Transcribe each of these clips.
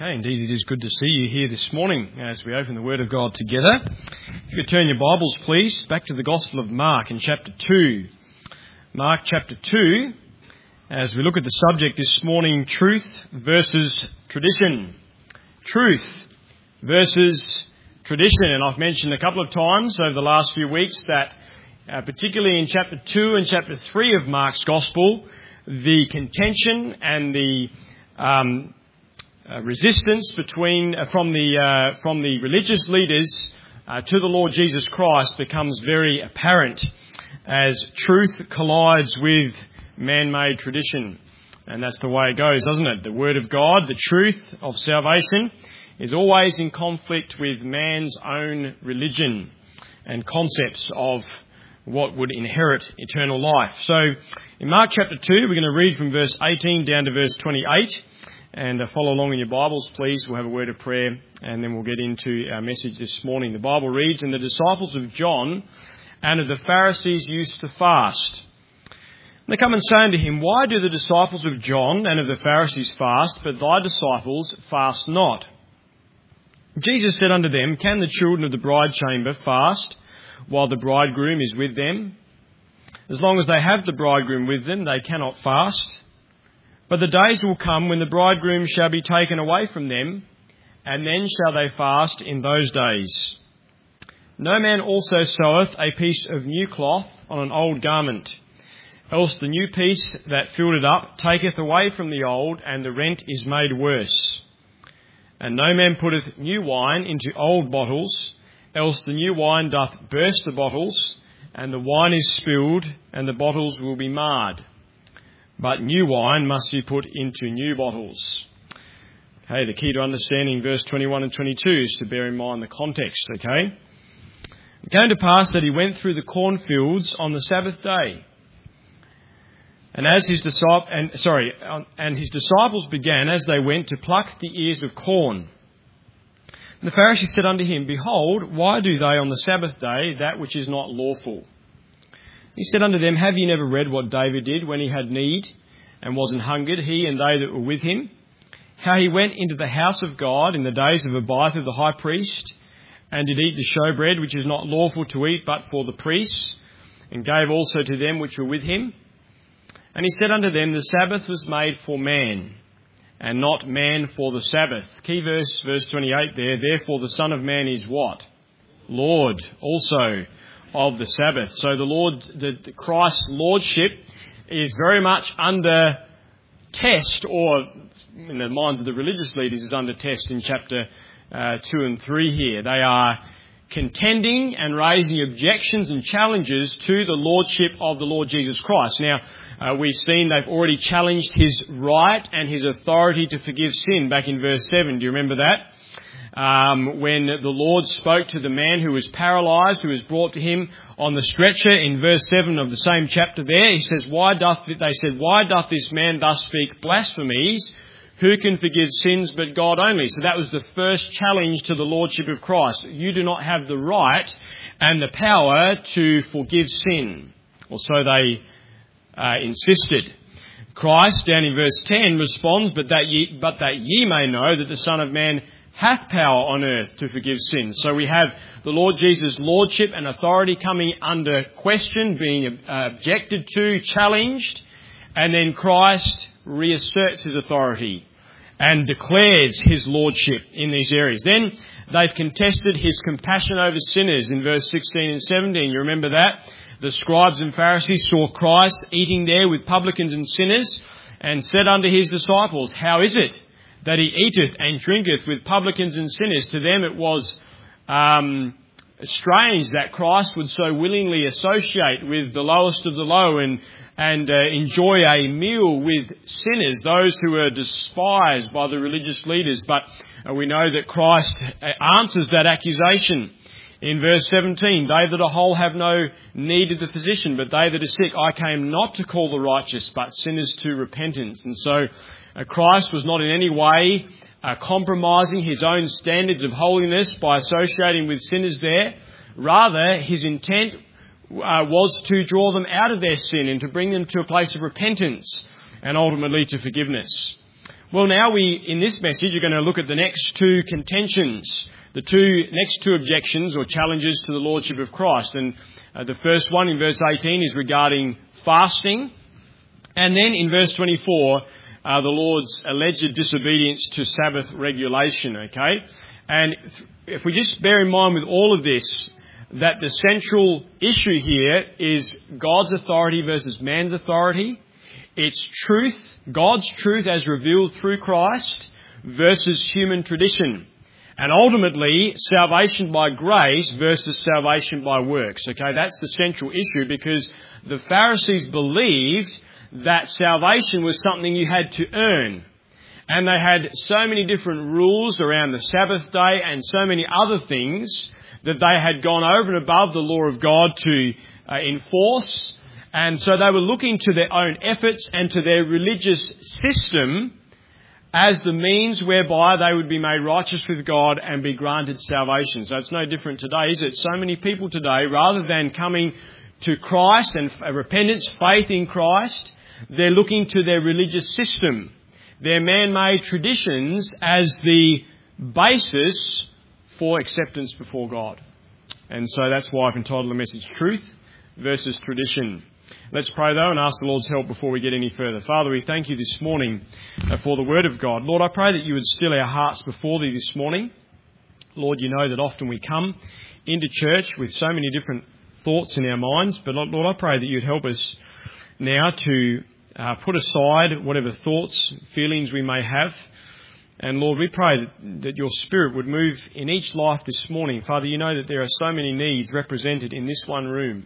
Hey, indeed, it is good to see you here this morning as we open the Word of God together. If you could turn your Bibles, please, back to the Gospel of Mark in chapter 2. Mark chapter 2, as we look at the subject this morning, truth versus tradition. Truth versus tradition. And I've mentioned a couple of times over the last few weeks that particularly in chapter 2 and chapter 3 of Mark's Gospel, the contention and the resistance from the religious leaders to the Lord Jesus Christ becomes very apparent as truth collides with man-made tradition. And that's the way it goes, doesn't it? The Word of God, the truth of salvation, is always in conflict with man's own religion and concepts of what would inherit eternal life. So in Mark chapter 2, we're going to read from verse 18 down to verse 28. And follow along in your Bibles, please. We'll have a word of prayer and then we'll get into our message this morning. The Bible reads, "And the disciples of John and of the Pharisees used to fast. And they come and say unto him, Why do the disciples of John and of the Pharisees fast, but thy disciples fast not? Jesus said unto them, Can the children of the bride chamber fast while the bridegroom is with them? As long as they have the bridegroom with them, they cannot fast. But the days will come when the bridegroom shall be taken away from them, and then shall they fast in those days. No man also seweth a piece of new cloth on an old garment, else the new piece that filled it up taketh away from the old, and the rent is made worse. And no man putteth new wine into old bottles, else the new wine doth burst the bottles, and the wine is spilled, and the bottles will be marred. But new wine must be put into new bottles." Okay, the key to understanding verse 21 and 22 is to bear in mind the context, okay? It came to pass that he went through the cornfields on the Sabbath day. And his disciples began as they went to pluck the ears of corn. And the Pharisees said unto him, Behold, why do they on the Sabbath day that which is not lawful? He said unto them, Have ye never read what David did when he had need and was an hungered, he and they that were with him? How he went into the house of God in the days of Abiathar the high priest, and did eat the showbread, which is not lawful to eat but for the priests, and gave also to them which were with him. And he said unto them, The Sabbath was made for man, and not man for the Sabbath. Key verse 28 there. Therefore the Son of Man is what? Lord also of the Sabbath. So the Christ's lordship is very much under test, or in the minds of the religious leaders is under test in chapter 2 and 3 here. They are contending and raising objections and challenges to the lordship of the Lord Jesus Christ. Now, we've seen they've already challenged his right and his authority to forgive sin back in verse 7. Do you remember that? When the Lord spoke to the man who was paralysed, who was brought to him on the stretcher in verse 7 of the same chapter there, he says, Why doth this man thus speak blasphemies? Who can forgive sins but God only? So that was the first challenge to the Lordship of Christ. You do not have the right and the power to forgive sin. Or so they insisted. Christ, down in verse 10, responds, But that ye may know that the Son of Man hath power on earth to forgive sins. So we have the Lord Jesus' lordship and authority coming under question, being objected to, challenged, and then Christ reasserts his authority and declares his lordship in these areas. Then they've contested his compassion over sinners in verse 16 and 17. You remember that? The scribes and Pharisees saw Christ eating there with publicans and sinners and said unto his disciples, How is it that he eateth and drinketh with publicans and sinners? To them it was strange that Christ would so willingly associate with the lowest of the low and enjoy a meal with sinners, those who were despised by the religious leaders. But we know that Christ answers that accusation in verse 17. They that are whole have no need of the physician, but they that are sick. I came not to call the righteous, but sinners to repentance. And so Christ was not in any way compromising his own standards of holiness by associating with sinners there. Rather, his intent was to draw them out of their sin and to bring them to a place of repentance and ultimately to forgiveness. Well, now in this message, are going to look at the next two contentions, the next two objections or challenges to the Lordship of Christ. And the first one in verse 18 is regarding fasting. And then in verse 24, the Lord's alleged disobedience to Sabbath regulation, okay? And if we just bear in mind with all of this, that the central issue here is God's authority versus man's authority. It's truth, God's truth as revealed through Christ versus human tradition. And ultimately, salvation by grace versus salvation by works. Okay, that's the central issue, because the Pharisees believed that salvation was something you had to earn. And they had so many different rules around the Sabbath day and so many other things that they had gone over and above the law of God to enforce. And so they were looking to their own efforts and to their religious system as the means whereby they would be made righteous with God and be granted salvation. So it's no different today, is it? So many people today, rather than coming to Christ and repentance, faith in Christ, they're looking to their religious system, their man-made traditions as the basis for acceptance before God. And so that's why I've entitled the message, Truth versus Tradition. Let's pray though and ask the Lord's help before we get any further. Father, we thank you this morning for the Word of God. Lord, I pray that you would still our hearts before thee this morning. Lord, you know that often we come into church with so many different thoughts in our minds, but Lord, I pray that you'd help us now to put aside whatever thoughts, feelings we may have. And Lord, we pray that your Spirit would move in each life this morning. Father, you know that there are so many needs represented in this one room.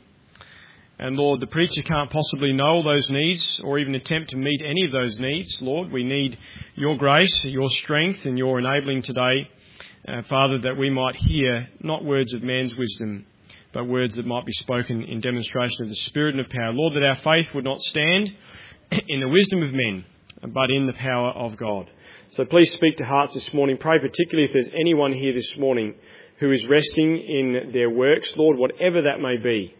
And Lord, the preacher can't possibly know all those needs or even attempt to meet any of those needs. Lord, we need your grace, your strength and your enabling today, Father, that we might hear not words of man's wisdom, but words that might be spoken in demonstration of the Spirit and of power. Lord, that our faith would not stand in the wisdom of men, but in the power of God. So please speak to hearts this morning. Pray particularly if there's anyone here this morning who is resting in their works, Lord, whatever that may be.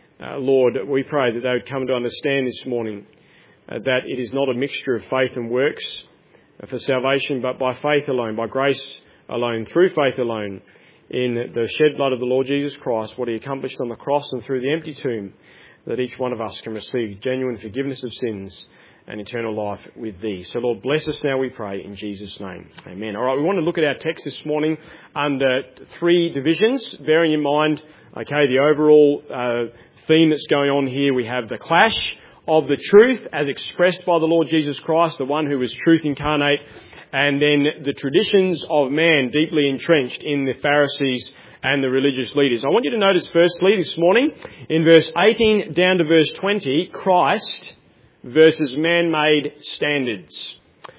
Lord, we pray that they would come to understand this morning that it is not a mixture of faith and works for salvation, but by faith alone, by grace alone, through faith alone, in the shed blood of the Lord Jesus Christ, what he accomplished on the cross and through the empty tomb, that each one of us can receive genuine forgiveness of sins and eternal life with thee. So Lord, bless us now, we pray, in Jesus' name. Amen. All right, we want to look at our text this morning under three divisions, bearing in mind, okay, the overall theme that's going on here. We have the clash of the truth as expressed by the Lord Jesus Christ, the one who was truth incarnate, and then the traditions of man deeply entrenched in the Pharisees and the religious leaders. I want you to notice firstly this morning in verse 18 down to verse 20, Christ versus man-made standards.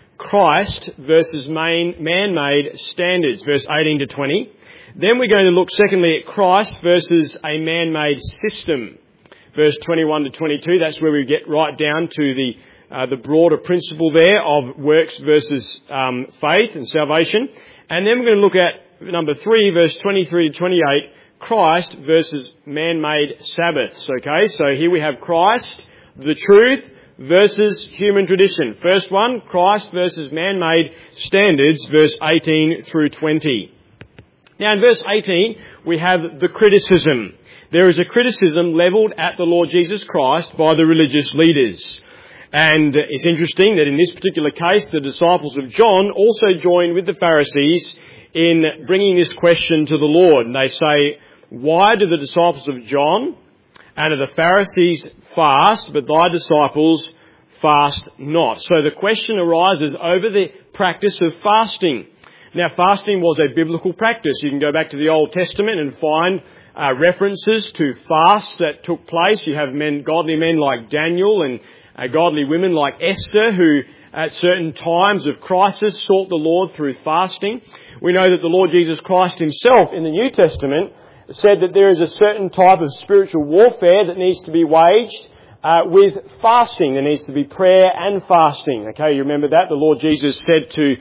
Christ versus man-made standards, verse 18 to 20. Then we're going to look secondly at Christ versus a man-made system. Verse 21 to 22, that's where we get right down to the broader principle there of works versus faith and salvation. And then we're going to look at number 3, verse 23 to 28, Christ versus man-made Sabbaths. Okay, so here we have Christ, the truth, versus human tradition. First one, Christ versus man-made standards, verse 18 through 20. Now in verse 18, we have the criticism. There is a criticism levelled at the Lord Jesus Christ by the religious leaders. And it's interesting that in this particular case, the disciples of John also join with the Pharisees in bringing this question to the Lord. And they say, why do the disciples of John and of the Pharisees fast, but thy disciples fast not? So the question arises over the practice of fasting. Now, fasting was a biblical practice. You can go back to the Old Testament and find references to fasts that took place. You have godly men like Daniel and godly women like Esther who at certain times of crisis sought the Lord through fasting. We know that the Lord Jesus Christ himself in the New Testament said that there is a certain type of spiritual warfare that needs to be waged with fasting. There needs to be prayer and fasting. Okay, you remember that? The Lord Jesus said to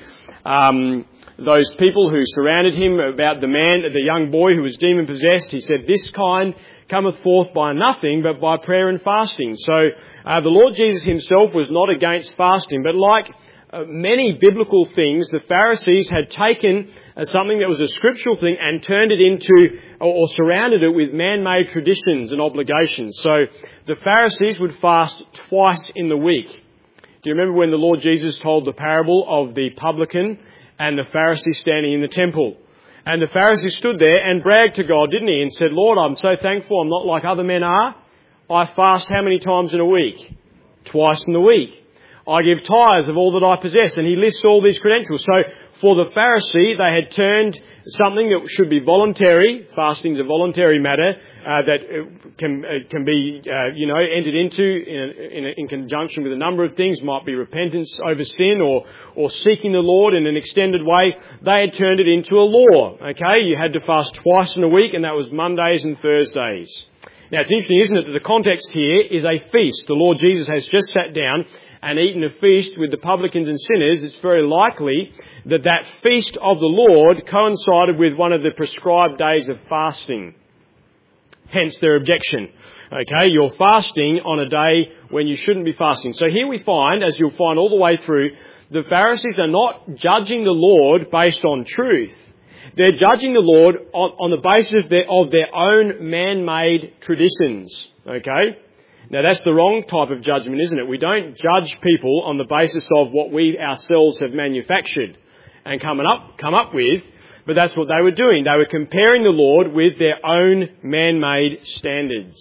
those people who surrounded him about the young boy who was demon-possessed, he said, this kind cometh forth by nothing but by prayer and fasting. So the Lord Jesus himself was not against fasting, but like many biblical things, the Pharisees had taken something that was a scriptural thing and turned it into, or surrounded it with man-made traditions and obligations. So the Pharisees would fast twice in the week. Do you remember when the Lord Jesus told the parable of the publican and the Pharisee standing in the temple? And the Pharisee stood there and bragged to God, didn't he? And said, Lord, I'm so thankful I'm not like other men are. I fast how many times in a week? Twice in the week. I give tithes of all that I possess. And he lists all these credentials. So for the Pharisee, they had turned something that should be voluntary. Fasting is a voluntary matter that can be, entered into in conjunction with a number of things. Might be repentance over sin or seeking the Lord in an extended way. They had turned it into a law. Okay, you had to fast twice in a week, and that was Mondays and Thursdays. Now, it's interesting, isn't it, that the context here is a feast. The Lord Jesus has just sat down and eaten a feast with the publicans and sinners. It's very likely that that feast of the Lord coincided with one of the prescribed days of fasting. Hence their objection. Okay, you're fasting on a day when you shouldn't be fasting. So here we find, as you'll find all the way through, the Pharisees are not judging the Lord based on truth. They're judging the Lord on the basis of their own man-made traditions. Okay? Now that's the wrong type of judgment, isn't it? We don't judge people on the basis of what we ourselves have manufactured and come up with, but that's what they were doing. They were comparing the Lord with their own man-made standards.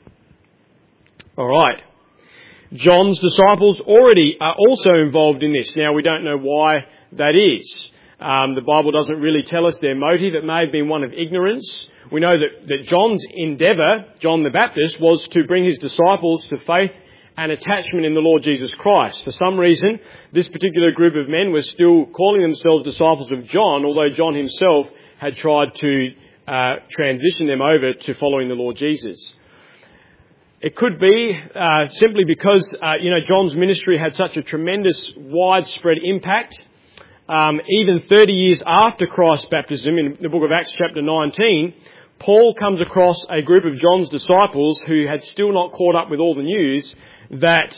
Alright. John's disciples already are also involved in this. Now we don't know why that is. The Bible doesn't really tell us their motive. It may have been one of ignorance. We know that John's endeavour, John the Baptist, was to bring his disciples to faith and attachment in the Lord Jesus Christ. For some reason, this particular group of men were still calling themselves disciples of John, although John himself had tried to transition them over to following the Lord Jesus. It could be simply because, John's ministry had such a tremendous, widespread impact. Even 30 years after Christ's baptism, in the book of Acts chapter 19, Paul comes across a group of John's disciples who had still not caught up with all the news that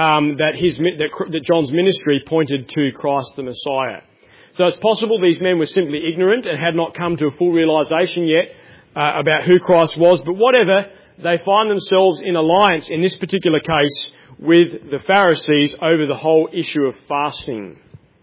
John's ministry pointed to Christ the Messiah. So it's possible these men were simply ignorant and had not come to a full realisation yet about who Christ was, but whatever, they find themselves in alliance in this particular case with the Pharisees over the whole issue of fasting.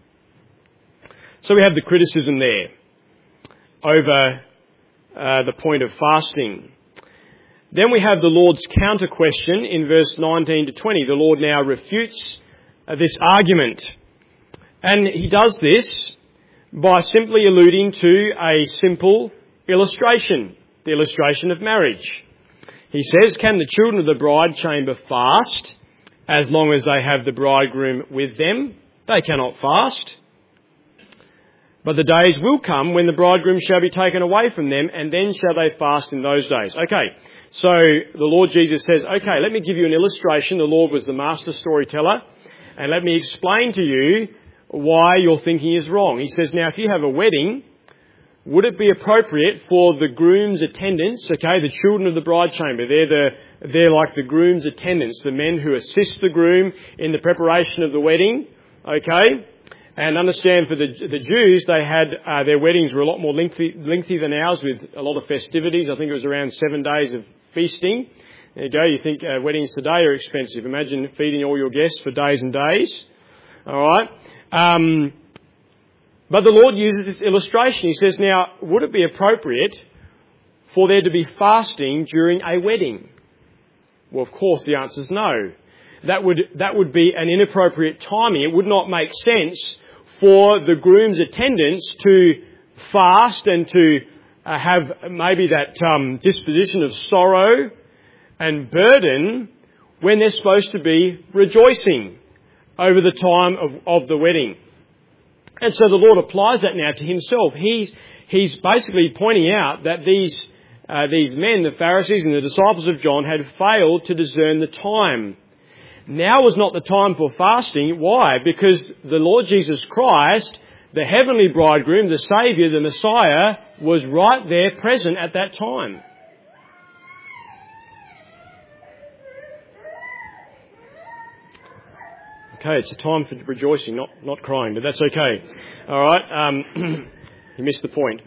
So we have the criticism there over the point of fasting. Then we have the Lord's counter question in verse 19 to 20. The Lord now refutes this argument. And he does this by simply alluding to a simple illustration, the illustration of marriage. He says, can the children of the bride chamber fast as long as they have the bridegroom with them? They cannot fast. But the days will come when the bridegroom shall be taken away from them, and then shall they fast in those days. Okay, so the Lord Jesus says, okay, let me give you an illustration. The Lord was the master storyteller, and let me explain to you why your thinking is wrong. He says, now if you have a wedding, would it be appropriate for the groom's attendants, okay, the children of the bride chamber, they're like the groom's attendants, the men who assist the groom in the preparation of the wedding, okay? And understand for the Jews, they had their weddings were a lot more lengthy than ours, with a lot of festivities. I think it was around 7 days of feasting. There you go. You think weddings today are expensive. Imagine feeding all your guests for days and days. All right. But the Lord uses this illustration. He says, now, would it be appropriate for there to be fasting during a wedding? Well, of course, the answer is no. That would be an inappropriate timing. It would not make sense for the groom's attendants to fast and to have maybe that disposition of sorrow and burden when they're supposed to be rejoicing over the time of the wedding. And so the Lord applies that now to himself. He's basically pointing out that these men, the Pharisees and the disciples of John, had failed to discern the time. Now was not the time for fasting. Why? Because the Lord Jesus Christ, the heavenly bridegroom, the Saviour, the Messiah, was right there present at that time. Okay, it's a time for rejoicing, not crying, but that's okay. All right, you missed the point.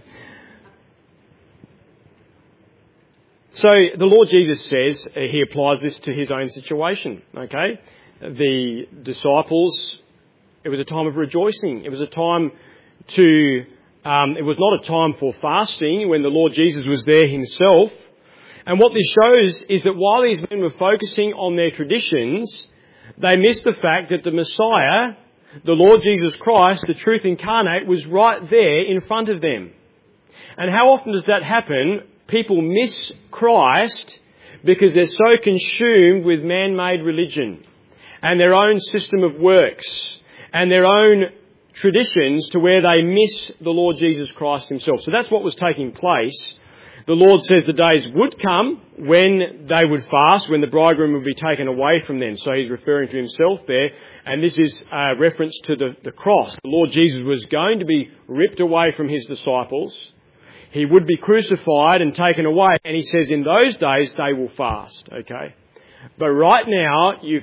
So the Lord Jesus says he applies this to his own situation. Okay, the disciples, it was a time of rejoicing. It was a time to. It was not a time for fasting when the Lord Jesus was there himself. And what this shows is that while these men were focusing on their traditions, they missed the fact that the Messiah, the Lord Jesus Christ, the truth incarnate, was right there in front of them. And how often does that happen? People miss Christ because they're so consumed with man-made religion and their own system of works and their own traditions to where they miss the Lord Jesus Christ himself. So that's what was taking place. The Lord says the days would come when they would fast, when the bridegroom would be taken away from them. So he's referring to himself there. And this is a reference to the cross. The Lord Jesus was going to be ripped away from his disciples. He would be crucified and taken away. And he says in those days they will fast. Okay. But right now you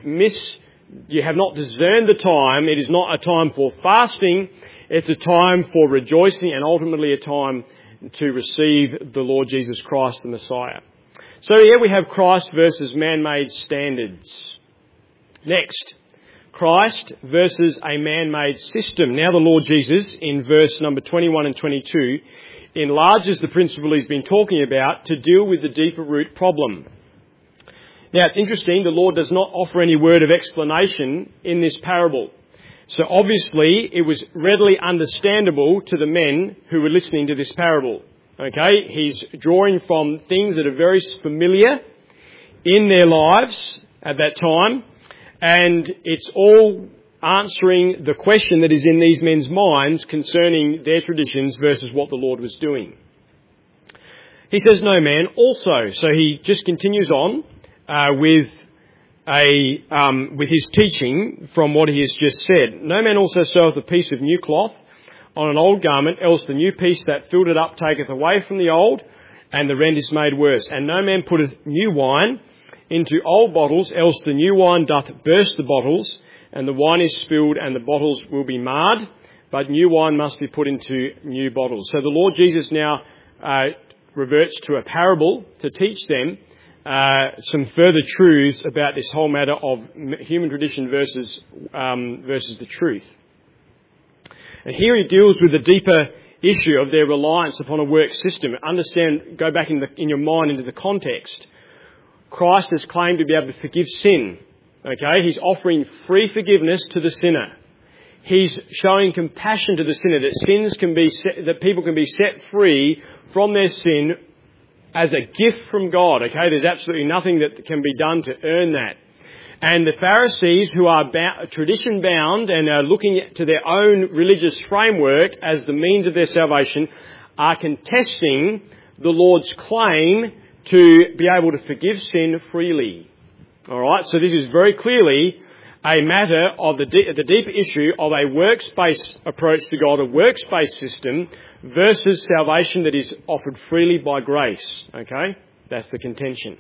have not discerned the time. It is not a time for fasting. It's a time for rejoicing and ultimately a time to receive the Lord Jesus Christ, the Messiah. So here we have Christ versus man-made standards. Next, Christ versus a man-made system. Now the Lord Jesus, in verse number 21 and 22, enlarges the principle he's been talking about to deal with the deeper root problem. Now it's interesting, the Lord does not offer any word of explanation in this parable. So obviously it was readily understandable to the men who were listening to this parable. Okay, he's drawing from things that are very familiar in their lives at that time, and it's all answering the question that is in these men's minds concerning their traditions versus what the Lord was doing. He says, no man also. So he just continues on with his teaching from what he has just said. No man also seweth a piece of new cloth on an old garment, else the new piece that filled it up taketh away from the old, and the rent is made worse. And no man putteth new wine into old bottles, else the new wine doth burst the bottles, and the wine is spilled, and the bottles will be marred, but new wine must be put into new bottles. So the Lord Jesus now reverts to a parable to teach them some further truths about this whole matter of human tradition versus the truth. And here he deals with the deeper issue of their reliance upon a work system. Understand, go back in your mind into the context. Christ has claimed to be able to forgive sin. Okay, he's offering free forgiveness to the sinner. He's showing compassion to the sinner that people can be set free from their sin as a gift from God. Okay, there's absolutely nothing that can be done to earn that. And the Pharisees, who are tradition bound and are looking to their own religious framework as the means of their salvation, are contesting the Lord's claim to be able to forgive sin freely. All right, so this is very clearly a matter of the deep issue of a works-based approach to God, a works-based system versus salvation that is offered freely by grace. Okay, that's the contention.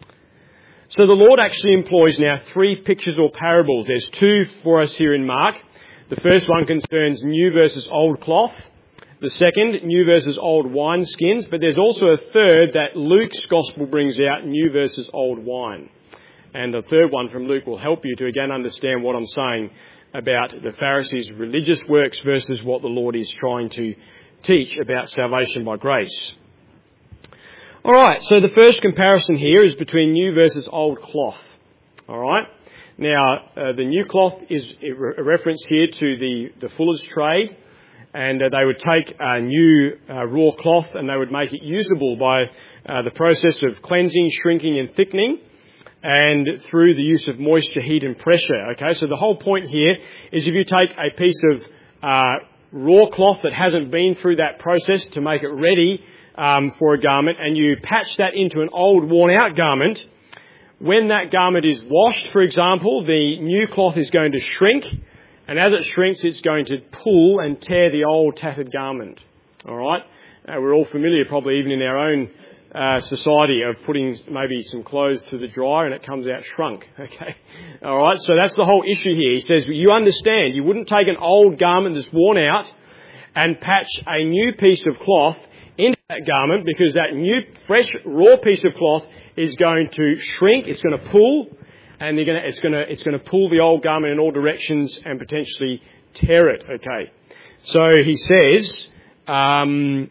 So the Lord actually employs now 3 pictures or parables. There's 2 for us here in Mark. The first one concerns new versus old cloth. The second, new versus old wineskins. But there's also a third that Luke's gospel brings out, new versus old wine. And the third one from Luke will help you to again understand what I'm saying about the Pharisees' religious works versus what the Lord is trying to teach about salvation by grace. All right, so the first comparison here is between new versus old cloth. All right, now the new cloth is a reference here to the fuller's trade, and they would take a new raw cloth and they would make it usable by the process of cleansing, shrinking and thickening, and through the use of moisture, heat and pressure. Okay, so the whole point here is if you take a piece of raw cloth that hasn't been through that process to make it ready for a garment, and you patch that into an old worn-out garment, when that garment is washed, for example, the new cloth is going to shrink, and as it shrinks, it's going to pull and tear the old tattered garment. All right? We're all familiar, probably even in our own society of putting maybe some clothes to the dryer and it comes out shrunk. Okay. All right. So that's the whole issue here. He says, you understand, you wouldn't take an old garment that's worn out and patch a new piece of cloth into that garment, because that new, fresh, raw piece of cloth is going to shrink. It's going to pull, and it's going to pull the old garment in all directions and potentially tear it. Okay. So he says, no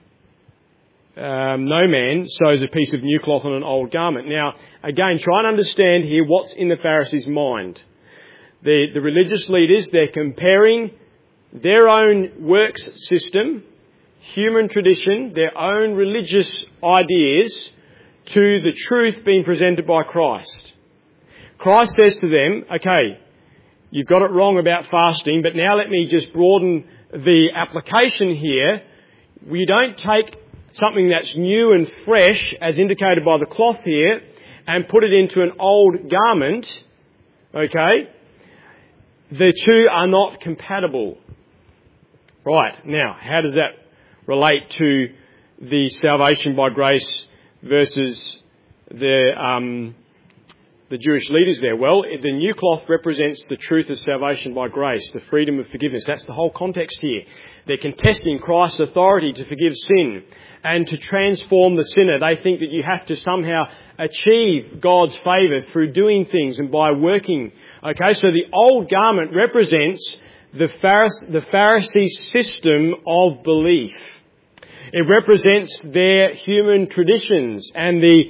man sews a piece of new cloth on an old garment. Now, again, try and understand here what's in the Pharisees' mind. The religious leaders, they're comparing their own works system, human tradition, their own religious ideas to the truth being presented by Christ. Christ says to them, okay, you've got it wrong about fasting, but now let me just broaden the application here. We don't take something that's new and fresh, as indicated by the cloth here, and put it into an old garment. Okay? The two are not compatible. Right. Now, how does that relate to the salvation by grace versus the Jewish leaders there? Well, the new cloth represents the truth of salvation by grace, the freedom of forgiveness. That's the whole context here. They're contesting Christ's authority to forgive sin and to transform the sinner. They think that you have to somehow achieve God's favour through doing things and by working. Okay, so the old garment represents the Pharisee system of belief. It represents their human traditions and the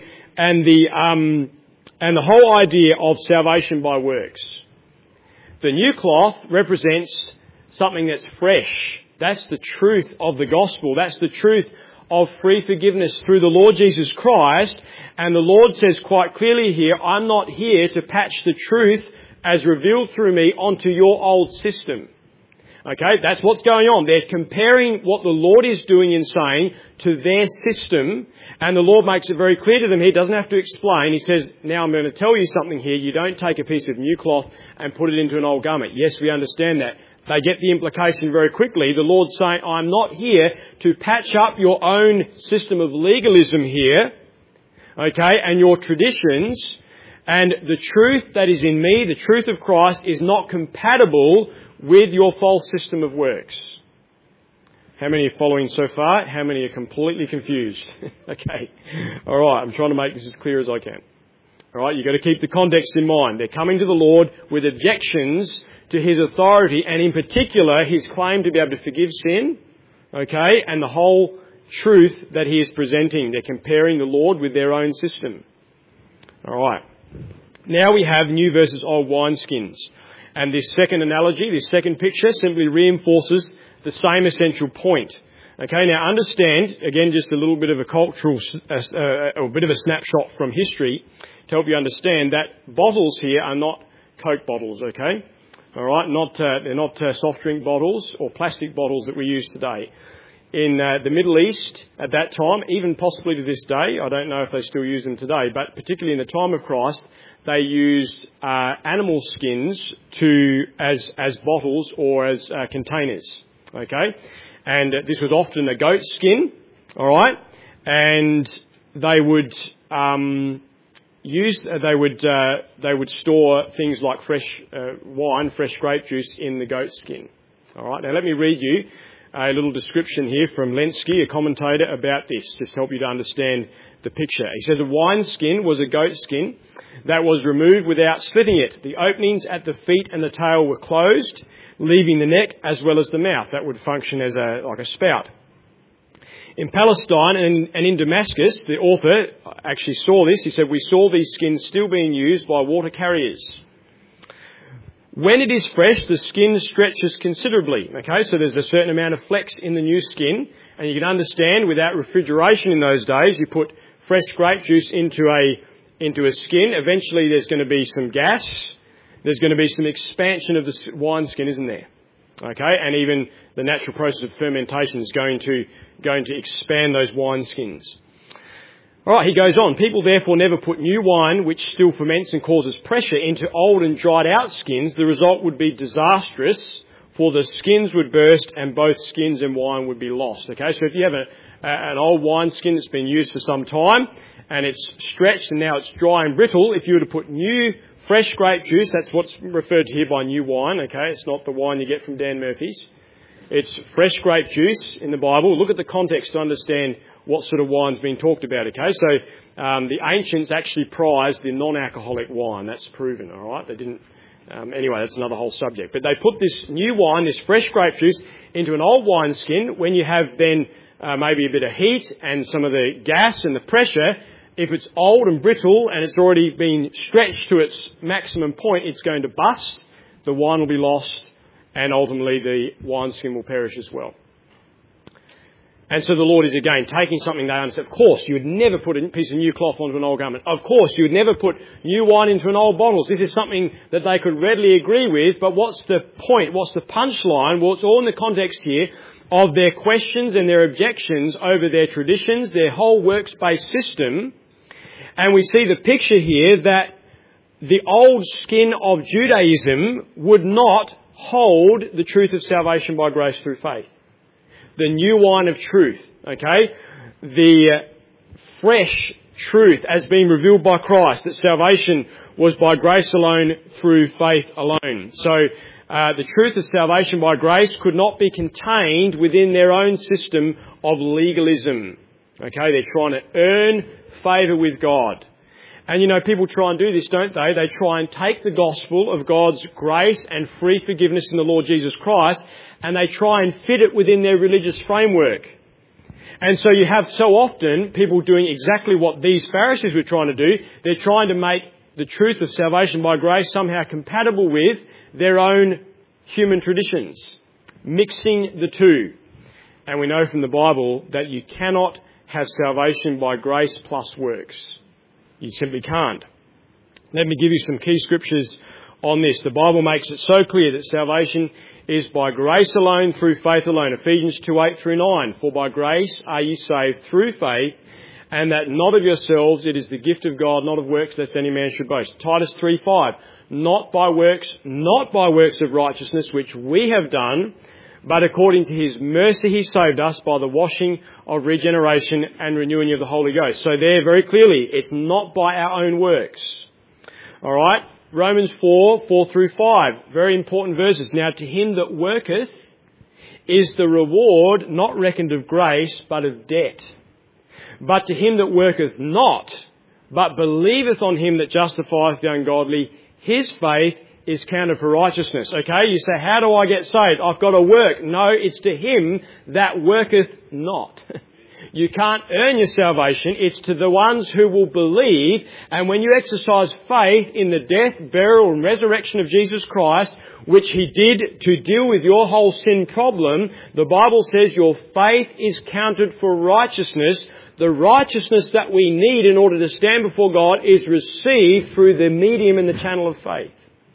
whole idea of salvation by works. The new cloth represents something that's fresh. That's the truth of the gospel. That's the truth of free forgiveness through the Lord Jesus Christ. And the Lord says quite clearly here, I'm not here to patch the truth as revealed through me onto your old system. Okay, that's what's going on. They're comparing what the Lord is doing and saying to their system, and the Lord makes it very clear to them. He doesn't have to explain. He says, now I'm going to tell you something here. You don't take a piece of new cloth and put it into an old garment. Yes, we understand that. They get the implication very quickly. The Lord's saying, I'm not here to patch up your own system of legalism here, okay, and your traditions, and the truth that is in me, the truth of Christ, is not compatible with your false system of works. How many are following so far? How many are completely confused? Okay. All right. I'm trying to make this as clear as I can. All right. You've got to keep the context in mind. They're coming to the Lord with objections to his authority, and in particular, his claim to be able to forgive sin. Okay. And the whole truth that he is presenting. They're comparing the Lord with their own system. All right. Now we have new versus old wineskins. And this second analogy, this second picture, simply reinforces the same essential point. Okay, now understand, again, just a little bit of a cultural, or a bit of a snapshot from history to help you understand that bottles here are not Coke bottles, okay? All right, they're not soft drink bottles or plastic bottles that we use today. In the Middle East at that time, even possibly to this day, I don't know if they still use them today, but particularly in the time of Christ, they used animal skins as bottles or as containers. Okay, and this was often a goat skin. All right, and they would store things like fresh wine, fresh grape juice in the goat skin. All right, now let me read you a little description here from Lenski, a commentator, about this, just to help you to understand the picture. He says a wine skin was a goat skin that was removed without slitting it. The openings at the feet and the tail were closed, leaving the neck as well as the mouth. That would function as like a spout. In Palestine and in Damascus, the author actually saw this. He said, we saw these skins still being used by water carriers. When it is fresh, the skin stretches considerably. Okay, so there's a certain amount of flex in the new skin, and you can understand without refrigeration in those days, you put fresh grape juice into a skin. Eventually, there's going to be some gas. There's going to be some expansion of the wine skin, isn't there? Okay, and even the natural process of fermentation is going to expand those wine skins. All right, he goes on. People therefore never put new wine, which still ferments and causes pressure, into old and dried out skins. The result would be disastrous, for the skins would burst and both skins and wine would be lost. Okay, so if you have an old wine skin that's been used for some time and it's stretched and now it's dry and brittle, if you were to put new fresh grape juice, that's what's referred to here by new wine, okay, it's not the wine you get from Dan Murphy's. It's fresh grape juice in the Bible. Look at the context to understand what sort of wine's being talked about, okay? So the ancients actually prized the non-alcoholic wine. That's proven, all right? They didn't... anyway, that's another whole subject. But they put this new wine, this fresh grape juice, into an old wine skin. When you have then maybe a bit of heat and some of the gas and the pressure, if it's old and brittle and it's already been stretched to its maximum point, it's going to bust, the wine will be lost, and ultimately the wineskin will perish as well. And so the Lord is again taking something they understand. Of course, you would never put a piece of new cloth onto an old garment. Of course, you would never put new wine into an old bottle. This is something that they could readily agree with, but what's the point? What's the punchline? Well, it's all in the context here of their questions and their objections over their traditions, their whole works-based system. And we see the picture here that the old skin of Judaism would not hold the truth of salvation by grace through faith. The new wine of truth, okay? The fresh truth as being revealed by Christ, that salvation was by grace alone through faith alone. So the truth of salvation by grace could not be contained within their own system of legalism. Okay, they're trying to earn favour with God. And you know, people try and do this, don't they? They try and take the gospel of God's grace and free forgiveness in the Lord Jesus Christ, and they try and fit it within their religious framework. And so you have so often people doing exactly what these Pharisees were trying to do. They're trying to make the truth of salvation by grace somehow compatible with their own human traditions, mixing the two. And we know from the Bible that you cannot have salvation by grace plus works. You simply can't. Let me give you some key scriptures on this. The Bible makes it so clear that salvation is by grace alone, through faith alone. Ephesians 2:8-9. For by grace are ye saved through faith, and that not of yourselves, it is the gift of God, not of works, lest any man should boast. Titus 3:5. Not by works of righteousness which we have done, but according to his mercy he saved us by the washing of regeneration and renewing of the Holy Ghost. So there, very clearly, it's not by our own works. All right? Romans 4:4-5. Very important verses. Now to him that worketh is the reward not reckoned of grace, but of debt. But to him that worketh not, but believeth on him that justifieth the ungodly, his faith is counted for righteousness. Okay, you say, how do I get saved? I've got to work. No, it's to him that worketh not. You can't earn your salvation. It's to the ones who will believe. And when you exercise faith in the death, burial and resurrection of Jesus Christ, which he did to deal with your whole sin problem, the Bible says your faith is counted for righteousness. The righteousness that we need in order to stand before God is received through the medium and the channel of faith.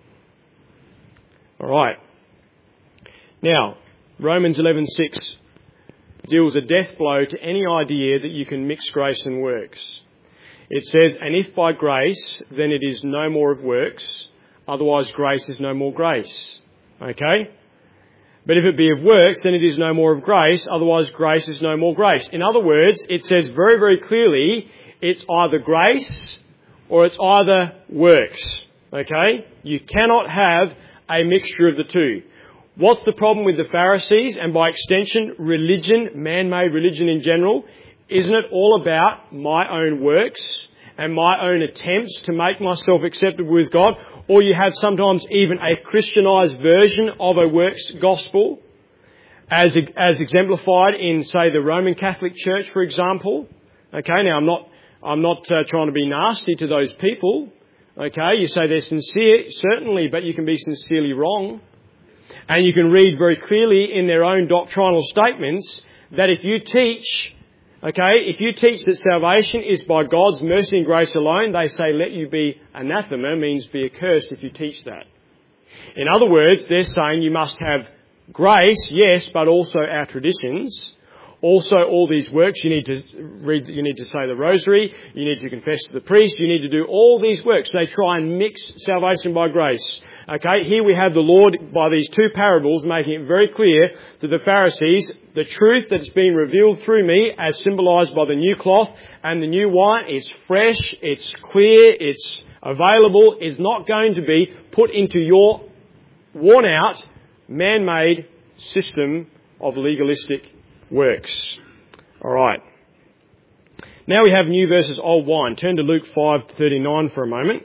All right. Now, Romans 11:6 deals a death blow to any idea that you can mix grace and works. It says, and if by grace, then it is no more of works, otherwise grace is no more grace. Okay? But if it be of works, then it is no more of grace, otherwise grace is no more grace. In other words, it says very, very clearly, it's either grace or it's either works. Okay? You cannot have a mixture of the two. What's the problem with the Pharisees and by extension religion, man-made religion in general? Isn't it all about my own works and my own attempts to make myself acceptable with God? Or you have sometimes even a Christianized version of a works gospel as exemplified in, say, the Roman Catholic Church, for example. Okay, now I'm not trying to be nasty to those people. Okay, you say they're sincere, certainly, but you can be sincerely wrong. And you can read very clearly in their own doctrinal statements that if you teach that salvation is by God's mercy and grace alone, they say, let you be anathema, means be accursed if you teach that. In other words, they're saying you must have grace, yes, but also our traditions, also all these works. You need to read, you need to say the rosary, you need to confess to the priest, you need to do all these works. They try and mix salvation by grace. Okay, here we have the Lord, by these two parables, making it very clear to the Pharisees, the truth that's been revealed through me, as symbolised by the new cloth and the new wine, is fresh, it's clear, it's available, it's not going to be put into your worn-out, man-made system of legalistic works. All right. Now we have new versus old wine. Turn to Luke 5:39 for a moment.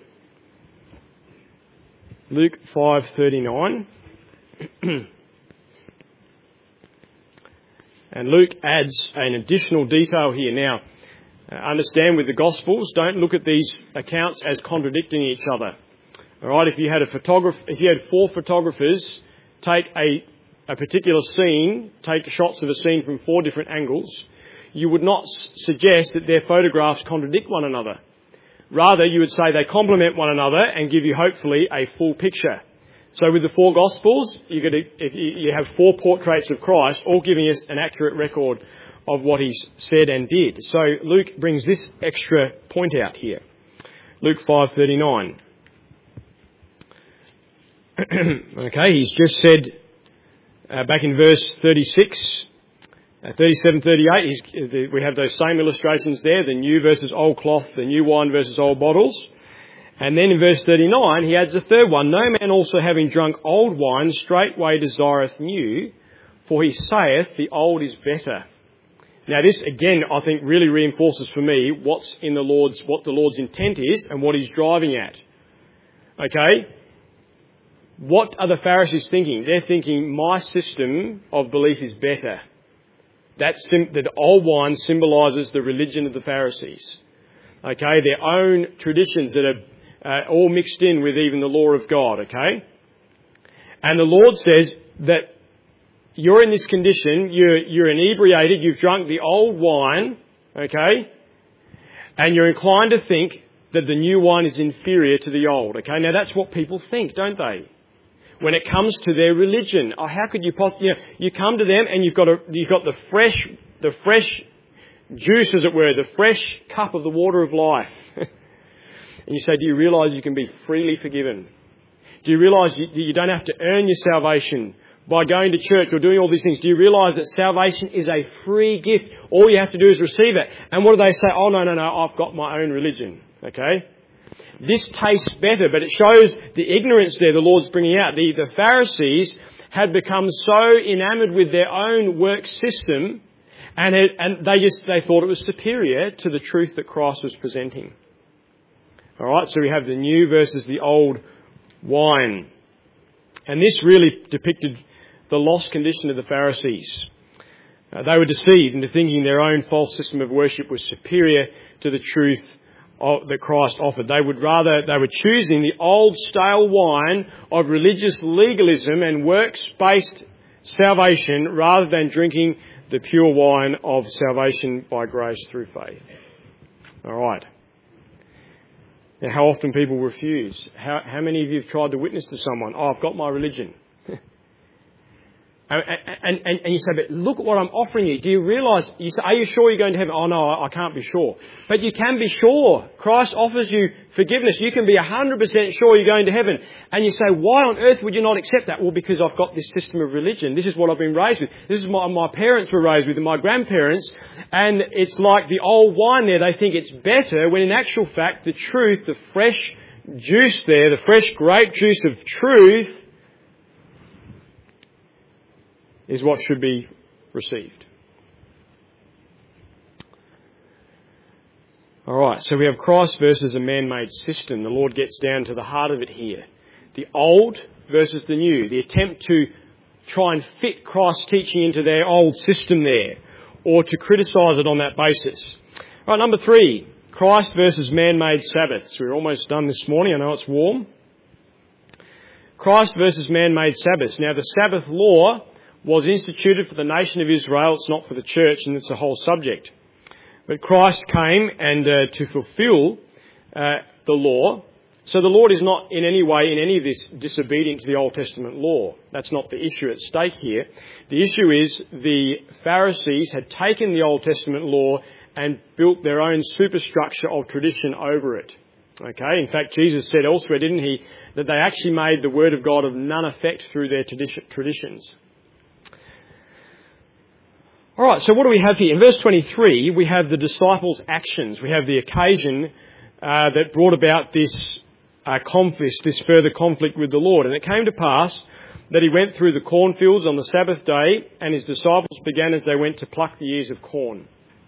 Luke 5:39. And Luke adds an additional detail here. Now, understand with the Gospels, don't look at these accounts as contradicting each other. All right, if you had four photographers take a particular scene, take shots of a scene from four different angles, you would not suggest that their photographs contradict one another. Rather, you would say they complement one another and give you, hopefully, a full picture. So with the four Gospels, you have four portraits of Christ, all giving us an accurate record of what he's said and did. So Luke brings this extra point out here. Luke 5:39. Okay, he's just said, back in verse 36, 37, 38, we have those same illustrations there, the new versus old cloth, the new wine versus old bottles. And then in verse 39, he adds a third one. No man also having drunk old wine straightway desireth new, for he saith the old is better. Now this again, I think really reinforces for me what the Lord's intent is and what he's driving at. Okay? What are the Pharisees thinking? They're thinking my system of belief is better. The old wine symbolises the religion of the Pharisees. Okay, their own traditions that are all mixed in with even the law of God. Okay, and the Lord says that you're in this condition, you're inebriated, you've drunk the old wine, okay, and you're inclined to think that the new wine is inferior to the old. Okay, now that's what people think, don't they? When it comes to their religion, how could you possibly? You come to them and you've got the fresh juice, as it were, the fresh cup of the water of life, and you say, "Do you realise you can be freely forgiven? Do you realise you don't have to earn your salvation by going to church or doing all these things? Do you realise that salvation is a free gift? All you have to do is receive it." And what do they say? "Oh no, I've got my own religion." Okay. This tastes better, but it shows the ignorance there the Lord's bringing out. The Pharisees had become so enamoured with their own work system, and they thought it was superior to the truth that Christ was presenting. All right, so we have the new versus the old wine, and this really depicted the lost condition of the Pharisees. They were deceived into thinking their own false system of worship was superior to the truth that Christ offered. They were choosing the old stale wine of religious legalism and works-based salvation rather than drinking the pure wine of salvation by grace through faith. All right. Now, how often people refuse? How many of you have tried to witness to someone? "Oh, I've got my religion." And you say, "But look at what I'm offering you. Do you realise?" You say, "Are you sure you're going to heaven?" "Oh no, I can't be sure." But you can be sure. Christ offers you forgiveness. You can be 100% sure you're going to heaven. And you say, "Why on earth would you not accept that?" "Well, because I've got this system of religion. This is what I've been raised with. This is what my parents were raised with and my grandparents." And it's like the old wine there. They think it's better when in actual fact the truth, the fresh juice there, the fresh grape juice of truth is what should be received. All right, so we have Christ versus a man-made system. The Lord gets down to the heart of it here. The old versus the new. The attempt to try and fit Christ's teaching into their old system there, or to criticise it on that basis. All right, number 3, Christ versus man-made Sabbaths. We're almost done this morning. I know it's warm. Christ versus man-made Sabbaths. Now, the Sabbath law was instituted for the nation of Israel. It's not for the church, and it's a whole subject. But Christ came and to fulfill the law So the Lord is not in any way, in any of this, disobedient to the Old Testament law. That's not the issue at stake here. The issue is the Pharisees had taken the Old Testament law and built their own superstructure of tradition over it. Okay, in fact, Jesus said elsewhere, didn't he, that they actually made the Word of God of none effect through their traditions. All right, so what do we have here? In verse 23, we have the disciples' actions. We have the occasion that brought about this further conflict with the Lord. And it came to pass that he went through the cornfields on the Sabbath day, and his disciples began as they went to pluck the ears of corn.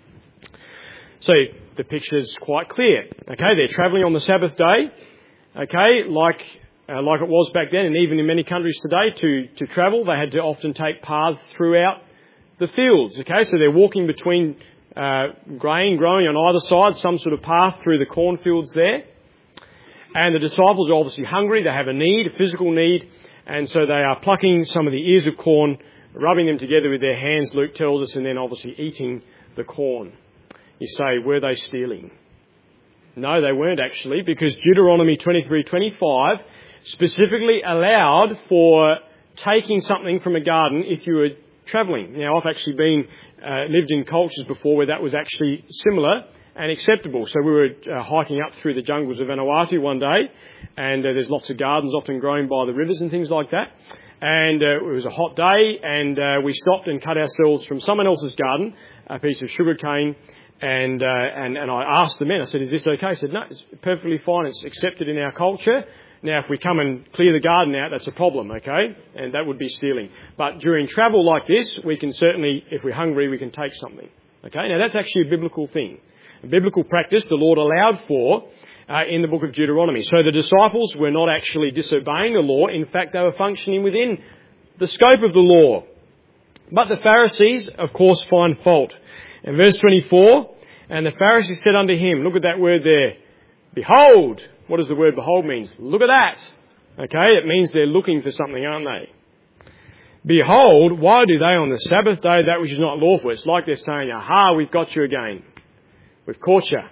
So the picture's quite clear. Okay, they're travelling on the Sabbath day. Okay, like it was back then, and even in many countries today, to travel, they had to often take paths throughout the fields. Okay, so they're walking between grain growing on either side, some sort of path through the cornfields there. And the disciples are obviously hungry. They have a need, a physical need. And so they are plucking some of the ears of corn, rubbing them together with their hands, Luke tells us, and then obviously eating the corn. You say, were they stealing? No, they weren't actually, because Deuteronomy 23:25 specifically allowed for taking something from a garden if you were travelling. Now, I've actually lived in cultures before where that was actually similar and acceptable. So we were hiking up through the jungles of Vanuatu one day, and there's lots of gardens often growing by the rivers and things like that. And it was a hot day, and we stopped and cut ourselves from someone else's garden a piece of sugar cane. And I asked the men, I said, is this okay? He said, no, it's perfectly fine. It's accepted in our culture. Now, if we come and clear the garden out, that's a problem, okay? And that would be stealing. But during travel like this, we can certainly, if we're hungry, we can take something. Okay? Now, that's actually a biblical thing. A biblical practice the Lord allowed for in the book of Deuteronomy. So the disciples were not actually disobeying the law. In fact, they were functioning within the scope of the law. But the Pharisees, of course, find fault. In verse 24, and the Pharisees said unto him, look at that word there, behold. What does the word behold means? Look at that. Okay, it means they're looking for something, aren't they? Behold, why do they on the Sabbath day that which is not lawful? It's like they're saying, aha, we've got you again. We've caught you.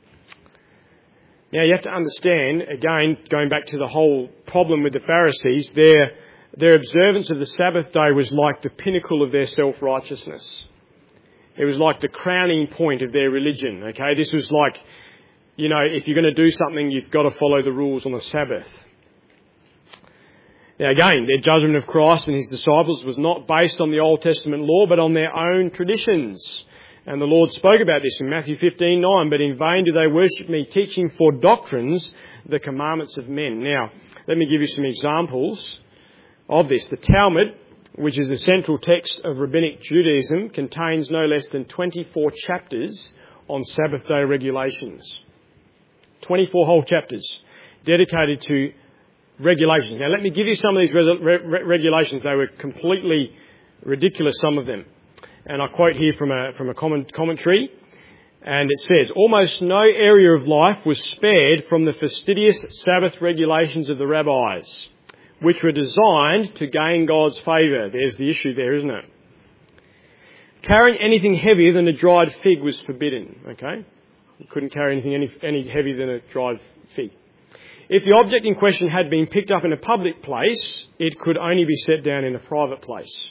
Now you have to understand, again, going back to the whole problem with the Pharisees, their observance of the Sabbath day was like the pinnacle of their self-righteousness. It was like the crowning point of their religion. Okay, this was like, you know, if you're going to do something, you've got to follow the rules on the Sabbath. Now again, their judgment of Christ and his disciples was not based on the Old Testament law, but on their own traditions. And the Lord spoke about this in Matthew 15:9, but in vain do they worship me, teaching for doctrines the commandments of men. Now, let me give you some examples of this. The Talmud, which is the central text of Rabbinic Judaism, contains no less than 24 chapters on Sabbath day regulations. 24 whole chapters dedicated to regulations. Now, let me give you some of these regulations. They were completely ridiculous, some of them. And I quote here from a commentary, and it says, almost no area of life was spared from the fastidious Sabbath regulations of the rabbis, which were designed to gain God's favour. There's the issue there, isn't it? Carrying anything heavier than a dried fig was forbidden, okay? You couldn't carry anything any heavier than a dried fig. If the object in question had been picked up in a public place, it could only be set down in a private place.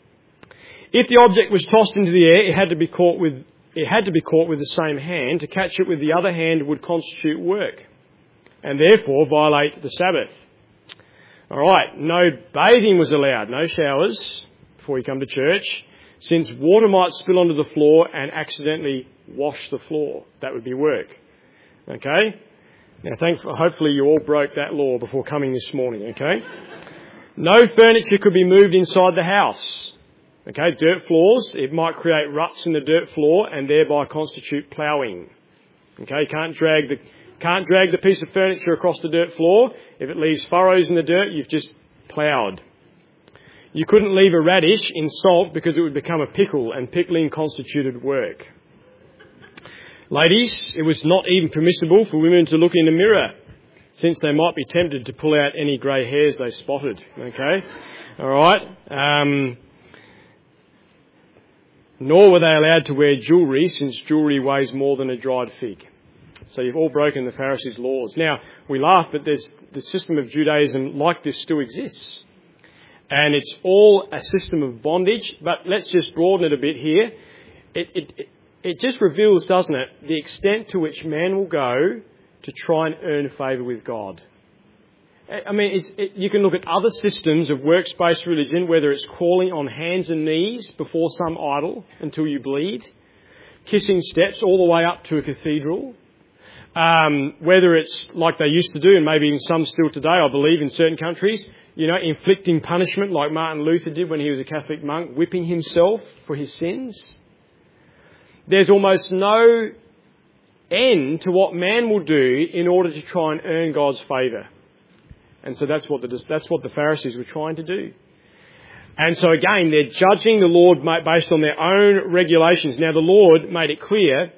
If the object was tossed into the air, it had to be caught with the same hand. To catch it with the other hand would constitute work, and therefore violate the Sabbath. All right, no bathing was allowed, no showers before you come to church, since water might spill onto the floor and accidentally wash the floor. That would be work. Okay? Now, hopefully you all broke that law before coming this morning, okay? No furniture could be moved inside the house. Okay, dirt floors, it might create ruts in the dirt floor and thereby constitute ploughing. Okay, can't drag the piece of furniture across the dirt floor. If it leaves furrows in the dirt, you've just ploughed. You couldn't leave a radish in salt because it would become a pickle, and pickling constituted work. Ladies, it was not even permissible for women to look in a mirror, since they might be tempted to pull out any grey hairs they spotted. Okay, all right. Nor were they allowed to wear jewellery, since jewellery weighs more than a dried fig. So you've all broken the Pharisees' laws. Now, we laugh, but the system of Judaism like this still exists. And it's all a system of bondage, but let's just broaden it a bit here. It just reveals, doesn't it, the extent to which man will go to try and earn favour with God. I mean, you can look at other systems of works-based religion, whether it's crawling on hands and knees before some idol until you bleed, kissing steps all the way up to a cathedral, whether it's like they used to do, and maybe even some still today, I believe, in certain countries, inflicting punishment like Martin Luther did when he was a Catholic monk, whipping himself for his sins. There's almost no end to what man will do in order to try and earn God's favour. And so that's what the Pharisees were trying to do. And so again, they're judging the Lord based on their own regulations. Now, the Lord made it clear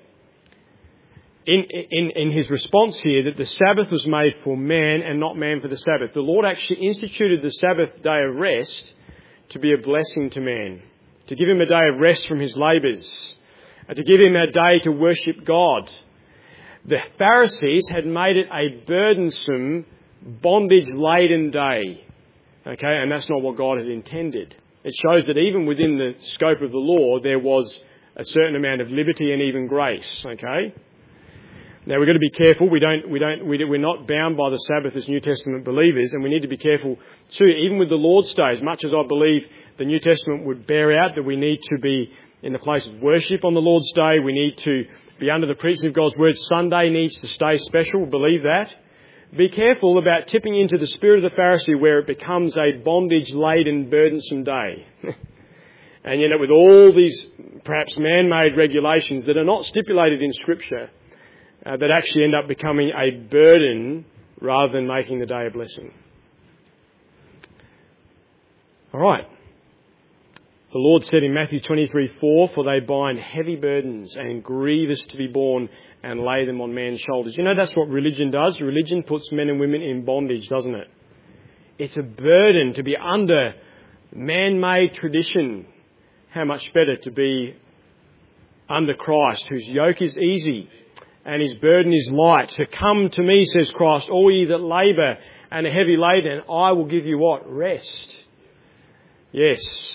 in his response here that the Sabbath was made for man and not man for the Sabbath. The Lord actually instituted the Sabbath day of rest to be a blessing to man, to give him a day of rest from his labours, to give him a day to worship God. The Pharisees had made it a burdensome, bondage-laden day. Okay, and that's not what God had intended. It shows that even within the scope of the law, there was a certain amount of liberty and even grace. Okay. Now we've got to be careful. We're not bound by the Sabbath as New Testament believers, and we need to be careful too. Even with the Lord's Day, as much as I believe the New Testament would bear out that we need to be in the place of worship on the Lord's Day, we need to be under the preaching of God's word. Sunday needs to stay special. Believe that. Be careful about tipping into the spirit of the Pharisee where it becomes a bondage-laden, burdensome day. And with all these perhaps man-made regulations that are not stipulated in Scripture, that actually end up becoming a burden rather than making the day a blessing. All right. The Lord said in Matthew 23:4, "For they bind heavy burdens and grievous to be borne and lay them on man's shoulders." That's what religion does. Religion puts men and women in bondage, doesn't it? It's a burden to be under man-made tradition. How much better to be under Christ, whose yoke is easy and his burden is light. "So come to me," says Christ, "all ye that labour and are heavy laden, and I will give you" what? Rest. Yes.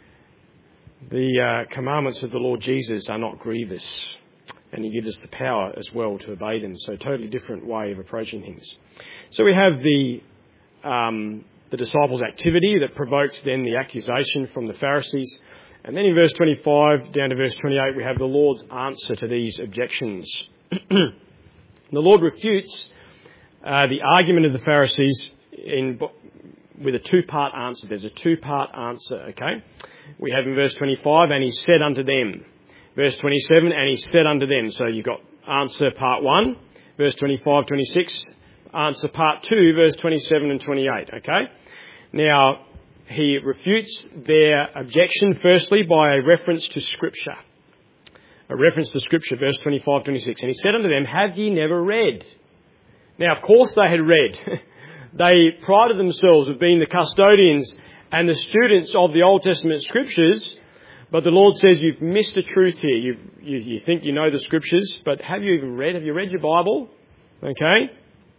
The commandments of the Lord Jesus are not grievous, and he gives us the power as well to obey them. So a totally different way of approaching things. So we have the disciples' activity that provoked then the accusation from the Pharisees. And then in verse 25 down to verse 28, we have the Lord's answer to these objections. The Lord refutes the argument of the Pharisees with a two-part answer. There's a two-part answer, okay? We have in verse 25, "And he said unto them." Verse 27, "And he said unto them." So you've got answer part 1. Verse 25, 26, answer part 2, verse 27 and 28, okay? Now, he refutes their objection firstly by a reference to Scripture. A reference to Scripture, verse 25, 26. "And he said unto them, Have ye never read?" Now, of course they had read. They prided themselves of being the custodians and the students of the Old Testament Scriptures, but the Lord says you've missed a truth here. You think you know the Scriptures, but have you even read? Have you read your Bible? Okay.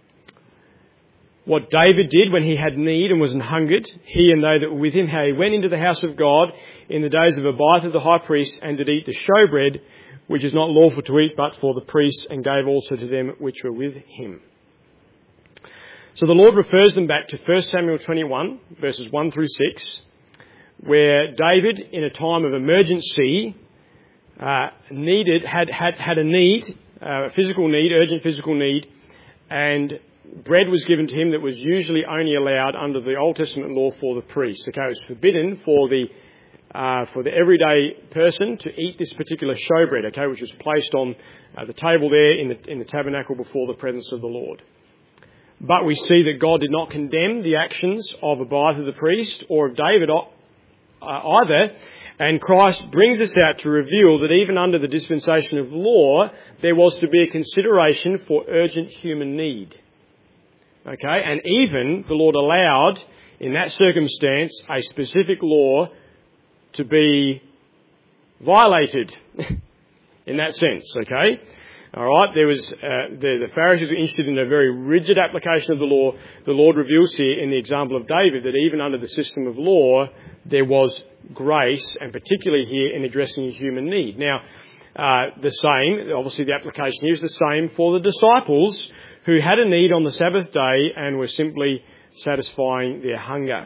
What David did when he had need and was an hungered, he and they that were with him, how he went into the house of God in the days of Abiathar the high priest, and did eat the showbread, which is not lawful to eat but for the priests, and gave also to them which were with him. So the Lord refers them back to 1 Samuel 21, verses 1 through 6, where David, in a time of emergency, had a need, a physical need, urgent physical need, and bread was given to him that was usually only allowed under the Old Testament law for the priests. Okay, it was forbidden for the everyday person to eat this particular showbread, okay, which was placed on the table there in the tabernacle before the presence of the Lord. But we see that God did not condemn the actions of Abiathar the priest or of David either. And Christ brings us out to reveal that even under the dispensation of law, there was to be a consideration for urgent human need. Okay, and even the Lord allowed, in that circumstance, a specific law to be violated in that sense, okay? All right, there was the Pharisees were interested in a very rigid application of the law. The Lord reveals here in the example of David that even under the system of law, there was grace, and particularly here in addressing a human need. Now, the same, obviously the application here is the same for the disciples who had a need on the Sabbath day and were simply satisfying their hunger.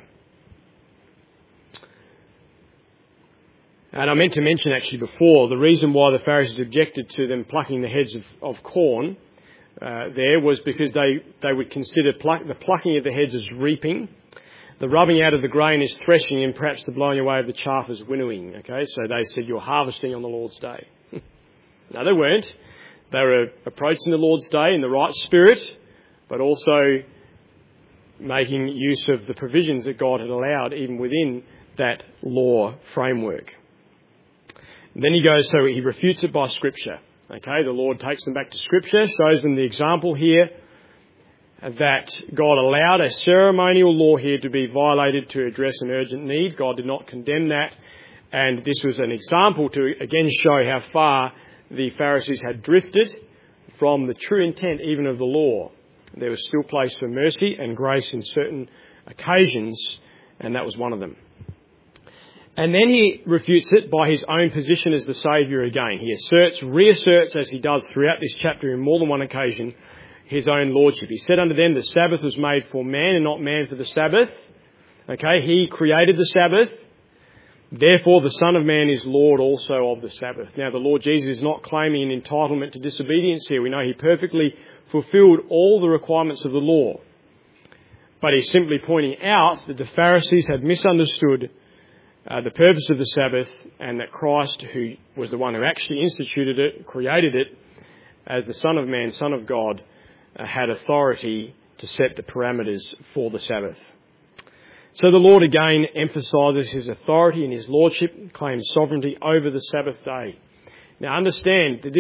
And I meant to mention actually before, the reason why the Pharisees objected to them plucking the heads of corn there was because they would consider the plucking of the heads as reaping, the rubbing out of the grain as threshing, and perhaps the blowing away of the chaff as winnowing. Okay, so they said you're harvesting on the Lord's day. No, they weren't. They were approaching the Lord's day in the right spirit, but also making use of the provisions that God had allowed even within that law framework. Then he refutes it by Scripture. Okay, the Lord takes them back to Scripture, shows them the example here that God allowed a ceremonial law here to be violated to address an urgent need. God did not condemn that. And this was an example to again show how far the Pharisees had drifted from the true intent even of the law. There was still place for mercy and grace in certain occasions, and that was one of them. And then he refutes it by his own position as the Saviour again. He reasserts, as he does throughout this chapter in more than one occasion, his own lordship. He said unto them, the Sabbath was made for man and not man for the Sabbath. Okay, he created the Sabbath. Therefore, the Son of Man is Lord also of the Sabbath. Now, the Lord Jesus is not claiming an entitlement to disobedience here. We know he perfectly fulfilled all the requirements of the law. But he's simply pointing out that the Pharisees had misunderstood the purpose of the Sabbath, and that Christ, who was the one who actually instituted it, created it, as the Son of Man, Son of God, had authority to set the parameters for the Sabbath. So the Lord again emphasises his authority and his lordship, claims sovereignty over the Sabbath day. Now understand that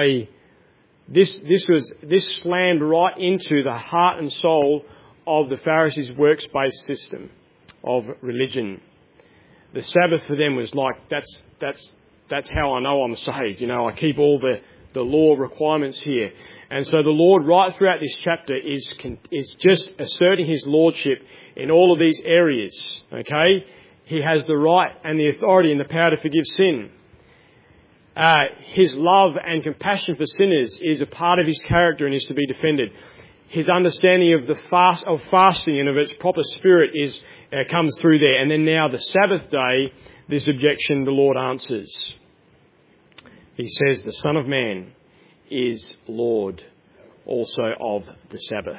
this slammed right into the heart and soul of the Pharisees' works-based system of religion. The Sabbath for them was like, that's how I know I'm saved. You know, I keep all the law requirements here. And so the Lord, right throughout this chapter, is just asserting his lordship in all of these areas. Okay? He has the right and the authority and the power to forgive sin. His love and compassion for sinners is a part of his character and is to be defended. His understanding of fasting and of its proper spirit comes through there. And then now the Sabbath day, this objection the Lord answers. He says the Son of Man is Lord also of the Sabbath.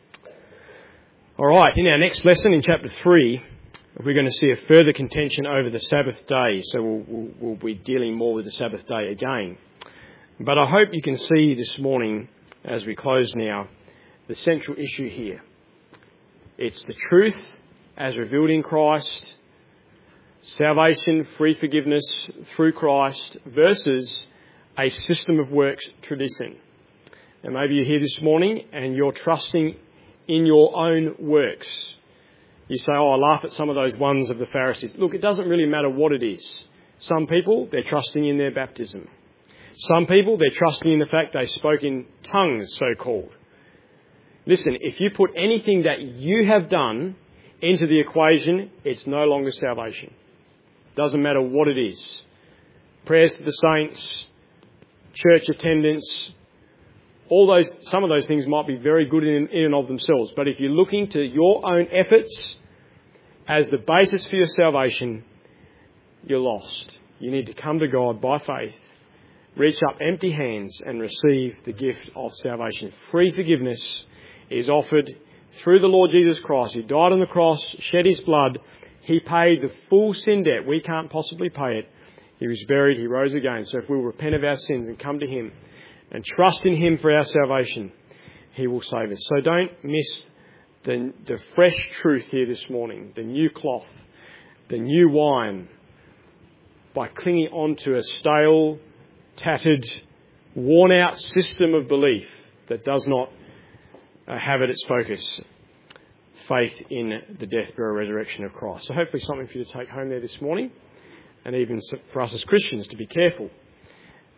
All right, in our next lesson in chapter 3, we're going to see a further contention over the Sabbath day. So we'll be dealing more with the Sabbath day again. But I hope you can see this morning, as we close now, the central issue here. It's the truth as revealed in Christ, salvation, free forgiveness through Christ, versus a system of works tradition. And maybe you're here this morning and you're trusting in your own works. You say, I laugh at some of those ones of the Pharisees. Look, it doesn't really matter what it is. Some people, they're trusting in their baptism. Some people, they're trusting in the fact they spoke in tongues, so-called. Listen, if you put anything that you have done into the equation, it's no longer salvation. Doesn't matter what it is. Prayers to the saints, church attendance, some of those things might be very good in and of themselves. But if you're looking to your own efforts as the basis for your salvation, you're lost. You need to come to God by faith, reach up empty hands and receive the gift of salvation. Free forgiveness is offered through the Lord Jesus Christ. He died on the cross, shed his blood. He paid the full sin debt. We can't possibly pay it. He was buried. He rose again. So if we'll repent of our sins and come to him and trust in him for our salvation, he will save us. So don't miss the fresh truth here this morning, the new cloth, the new wine, by clinging on to a stale, tattered, worn-out system of belief that does not have at its focus faith in the death, burial, resurrection of Christ. So hopefully something for you to take home there this morning, and even for us as Christians to be careful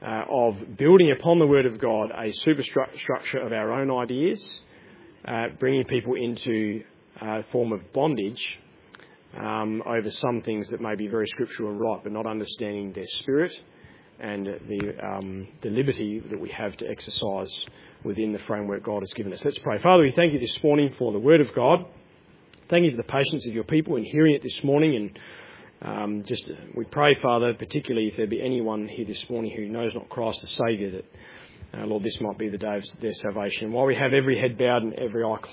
of building upon the Word of God a superstructure of our own ideas, bringing people into a form of bondage over some things that may be very scriptural and right, but not understanding their spirit and the liberty that we have to exercise within the framework God has given us. Let's pray. Father, we thank you this morning for the Word of God. Thank you for the patience of your people in hearing it this morning. And we pray, Father, particularly if there be anyone here this morning who knows not Christ as Saviour, that, Lord, this might be the day of their salvation. While we have every head bowed and every eye closed,